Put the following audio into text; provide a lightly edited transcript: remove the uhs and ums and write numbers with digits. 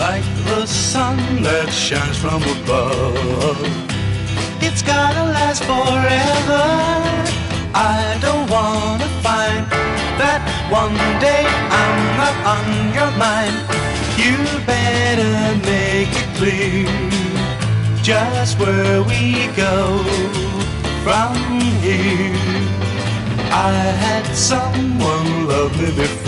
like the sun that shines from above. It's gotta last forever. I don't wanna find that one day I'm not on your mind. You better make it clear just where we go from here. I had someone love me before.